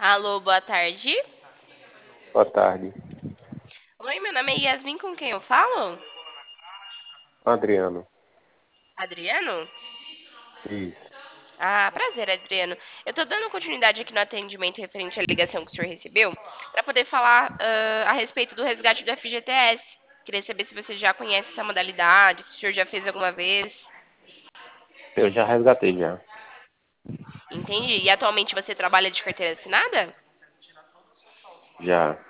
Alô, boa tarde. Boa tarde, Oi, meu nome é Yasmin, com quem eu falo? Adriano. Adriano? Isso, Ah, prazer, Adriano. Eu tô dando continuidade aqui no atendimento referente à ligação que o senhor recebeu, para poder falar a respeito do resgate do FGTS. Queria saber se você já conhece essa modalidade, se o senhor já fez alguma vez. eu já resgatei já. Entendi. E atualmente você trabalha de carteira assinada? Já.